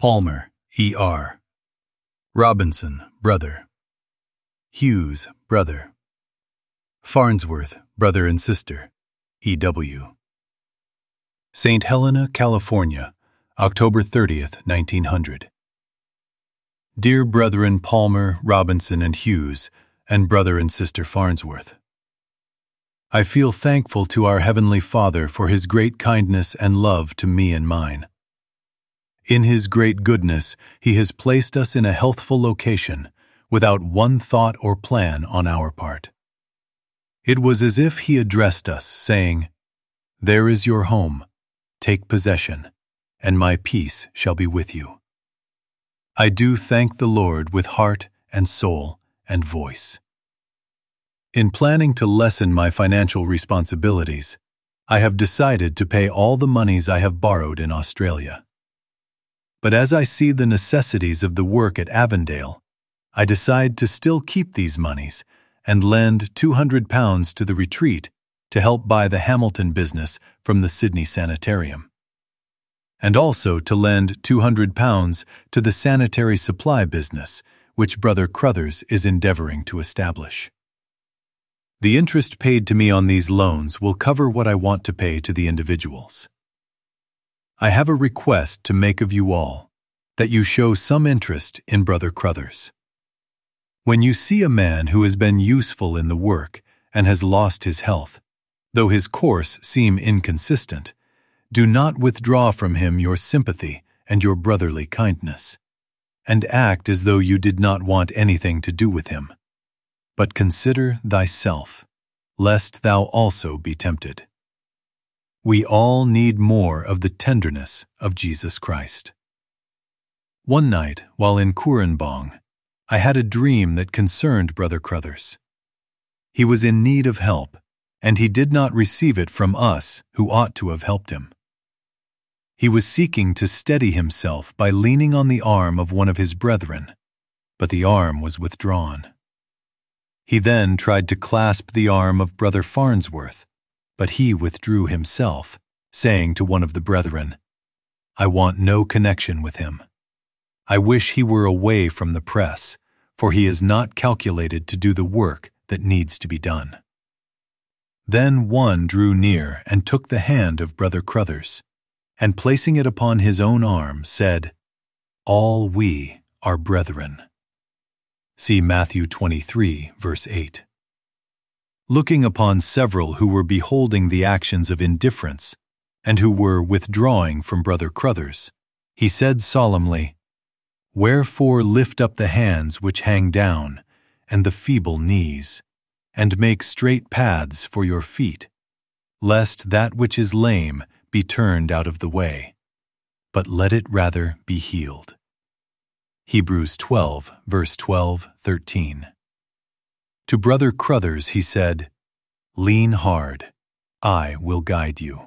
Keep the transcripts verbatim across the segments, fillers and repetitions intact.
Palmer, E R Robinson, brother. Hughes, brother. Farnsworth, brother and sister, E W Saint Helena, California, October thirtieth, nineteen hundred. Dear brethren Palmer, Robinson, and Hughes, and brother and sister Farnsworth, I feel thankful to our Heavenly Father for His great kindness and love to me and mine. In His great goodness, He has placed us in a healthful location, without one thought or plan on our part. It was as if He addressed us, saying, "There is your home. Take possession, and my peace shall be with you." I do thank the Lord with heart and soul and voice. In planning to lessen my financial responsibilities, I have decided to pay all the monies I have borrowed in Australia. But as I see the necessities of the work at Avondale, I decide to still keep these monies and lend two hundred pounds to the retreat to help buy the Hamilton business from the Sydney Sanitarium, and also to lend two hundred pounds to the sanitary supply business, which Brother Crothers is endeavoring to establish. The interest paid to me on these loans will cover what I want to pay to the individuals. I have a request to make of you all, that you show some interest in Brother Crothers. When you see a man who has been useful in the work and has lost his health, though his course seem inconsistent, do not withdraw from him your sympathy and your brotherly kindness, and act as though you did not want anything to do with him. But consider thyself, lest thou also be tempted. We all need more of the tenderness of Jesus Christ. One night, while in Koornbong, I had a dream that concerned Brother Crothers. He was in need of help, and he did not receive it from us who ought to have helped him. He was seeking to steady himself by leaning on the arm of one of his brethren, but the arm was withdrawn. He then tried to clasp the arm of Brother Farnsworth, but he withdrew himself, saying to one of the brethren, "I want no connection with him. I wish he were away from the press, for he is not calculated to do the work that needs to be done." Then one drew near and took the hand of Brother Crothers, and placing it upon his own arm, said, "All we are brethren." See Matthew twenty-three, verse eight. Looking upon several who were beholding the actions of indifference, and who were withdrawing from Brother Crothers, he said solemnly, "Wherefore lift up the hands which hang down, and the feeble knees, and make straight paths for your feet, lest that which is lame be turned out of the way, but let it rather be healed." Hebrews twelve, verse twelve, thirteen. To Brother Crothers he said, "Lean hard, I will guide you."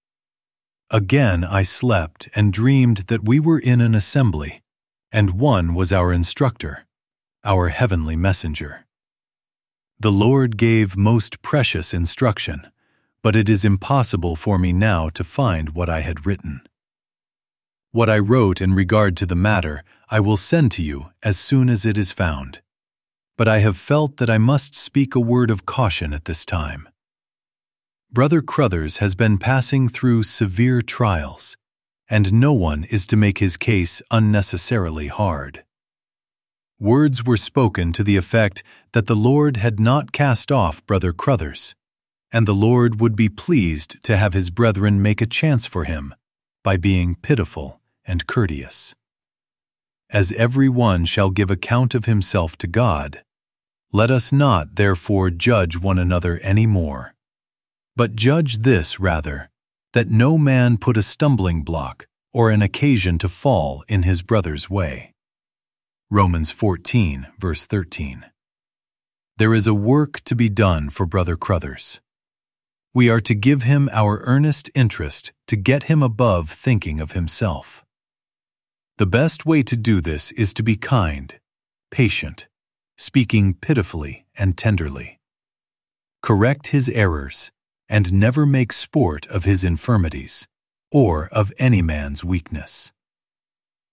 Again I slept and dreamed that we were in an assembly, and one was our instructor, our heavenly messenger. The Lord gave most precious instruction, but it is impossible for me now to find what I had written. What I wrote in regard to the matter I will send to you as soon as it is found. But I have felt that I must speak a word of caution at this time. Brother Crothers has been passing through severe trials, and no one is to make his case unnecessarily hard. Words were spoken to the effect that the Lord had not cast off Brother Crothers, and the Lord would be pleased to have his brethren make a chance for him by being pitiful and courteous. As every one shall give account of himself to God, let us not therefore judge one another any more, but judge this rather, that no man put a stumbling block or an occasion to fall in his brother's way. Romans fourteen, verse thirteen. There is a work to be done for Brother Crothers. We are to give him our earnest interest to get him above thinking of himself. The best way to do this is to be kind, patient, speaking pitifully and tenderly. Correct his errors, and never make sport of his infirmities, or of any man's weakness.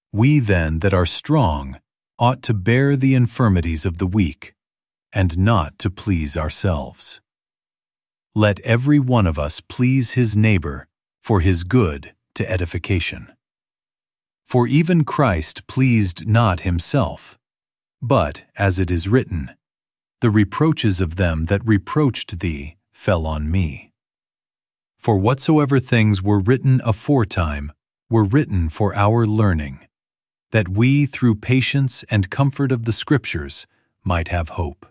We then that are strong ought to bear the infirmities of the weak, and not to please ourselves. Let every one of us please his neighbor for his good to edification. For even Christ pleased not himself, but, as it is written, the reproaches of them that reproached thee fell on me. For whatsoever things were written aforetime were written for our learning, that we through patience and comfort of the Scriptures might have hope.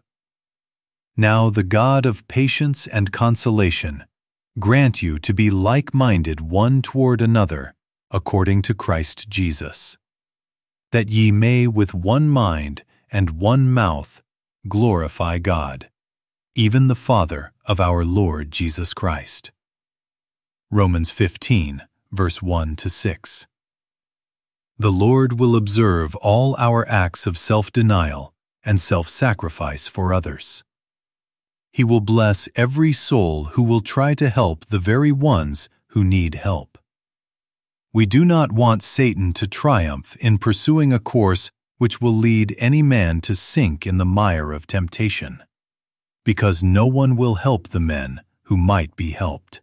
Now the God of patience and consolation grant you to be like-minded one toward another, according to Christ Jesus, that ye may with one mind and one mouth glorify God, even the Father of our Lord Jesus Christ. Romans fifteen, verse one to six. The Lord will observe all our acts of self-denial and self-sacrifice for others. He will bless every soul who will try to help the very ones who need help. We do not want Satan to triumph in pursuing a course which will lead any man to sink in the mire of temptation, because no one will help the men who might be helped.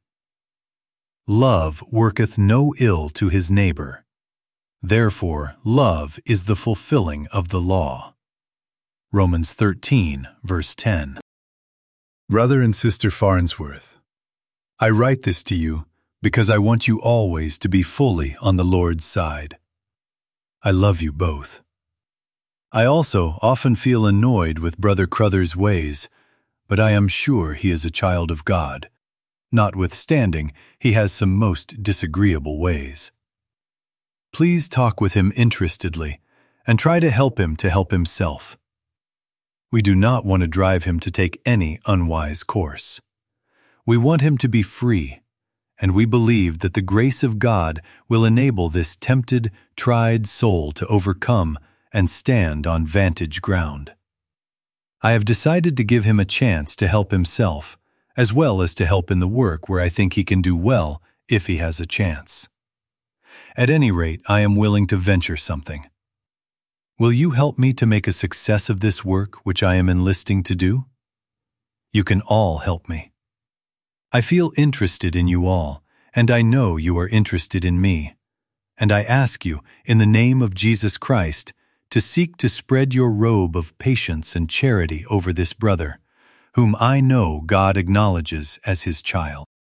Love worketh no ill to his neighbor. Therefore, love is the fulfilling of the law. Romans thirteen, verse ten. Brother and Sister Farnsworth, I write this to you because I want you always to be fully on the Lord's side. I love you both. I also often feel annoyed with Brother Crother's ways, but I am sure he is a child of God. Notwithstanding, he has some most disagreeable ways. Please talk with him interestedly and try to help him to help himself. We do not want to drive him to take any unwise course. We want him to be free, and we believe that the grace of God will enable this tempted, tried soul to overcome and stand on vantage ground. I have decided to give him a chance to help himself, as well as to help in the work where I think he can do well if he has a chance. At any rate, I am willing to venture something. Will you help me to make a success of this work which I am enlisting to do? You can all help me. I feel interested in you all, and I know you are interested in me. And I ask you, in the name of Jesus Christ, to seek to spread your robe of patience and charity over this brother, whom I know God acknowledges as his child.